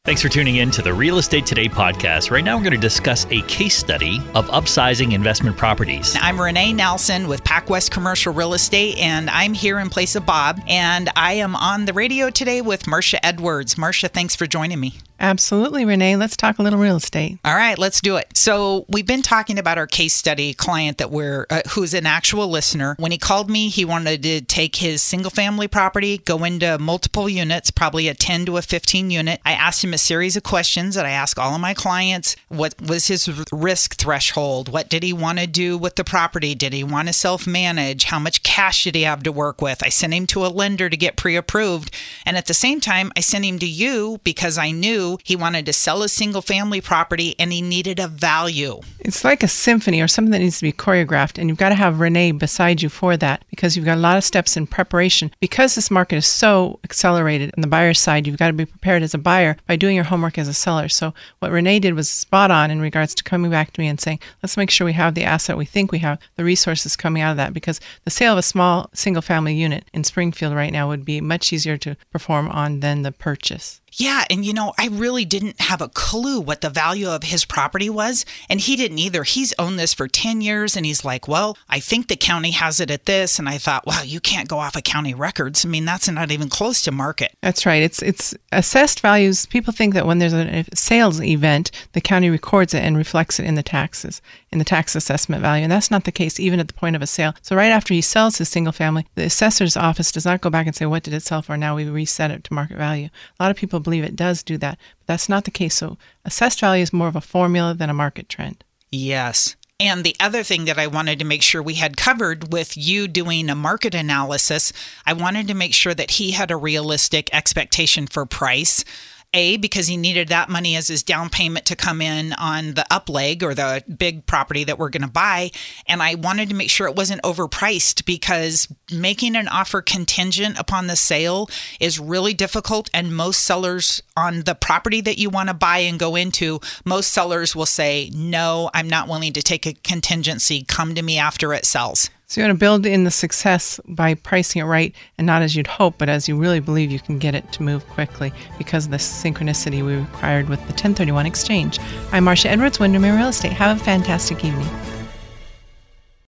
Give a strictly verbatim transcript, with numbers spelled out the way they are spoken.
Thanks for tuning in to the Real Estate Today podcast. Right now, we're going to discuss a case study of upsizing investment properties. I'm Renee Nelson with PacWest Commercial Real Estate, and I'm here in place of Bob. And I am on the radio today with Marcia Edwards. Marcia, thanks for joining me. Absolutely, Renee. Let's talk a little real estate. All right, let's do it. So we've been talking about our case study client that we're uh, who's an actual listener. When he called me, he wanted to take his single-family property, go into multiple units, probably a ten to a fifteen unit. I asked him a series of questions that I ask all of my clients. What was his risk threshold? What did he want to do with the property? Did he want to self-manage? How much cash did he have to work with? I sent him to a lender to get pre-approved. And at the same time, I sent him to you because I knew he wanted to sell a single family property and he needed a value. It's like a symphony or something that needs to be choreographed, and you've got to have Renee beside you for that because you've got a lot of steps in preparation. Because this market is so accelerated on the buyer's side, you've got to be prepared as a buyer by doing your homework as a seller. So what Renee did was spot on in regards to coming back to me and saying, let's make sure we have the asset we think we have, the resources coming out of that, because the sale of a small single family unit in Springfield right now would be much easier to perform on than the purchase. Yeah, and you know, I really didn't have a clue what the value of his property was, and he didn't either. He's owned this for ten years, and he's like, well, I think the county has it at this, and I thought, wow, you can't go off of county records. I mean, that's not even close to market. That's right. It's it's assessed values. People think that when there's a sales event, the county records it and reflects it in the taxes, in the tax assessment value, and that's not the case even at the point of a sale. So right after he sells his single family, the assessor's office does not go back and say, what did it sell for? Now we reset it to market value. A lot of people believe it does do that, but that's not the case. So assessed value is more of a formula than a market trend. Yes. And the other thing that I wanted to make sure we had covered with you doing a market analysis, I wanted to make sure that he had a realistic expectation for price. A, because he needed that money as his down payment to come in on the up leg or the big property that we're going to buy. And I wanted to make sure it wasn't overpriced because making an offer contingent upon the sale is really difficult. And most sellers on the property that you want to buy and go into, most sellers will say, no, I'm not willing to take a contingency. Come to me after it sells. So you want to build in the success by pricing it right and not as you'd hope, but as you really believe you can get it to move quickly because of the synchronicity we required with the ten thirty-one exchange. I'm Marcia Edwards, Windermere Real Estate. Have a fantastic evening.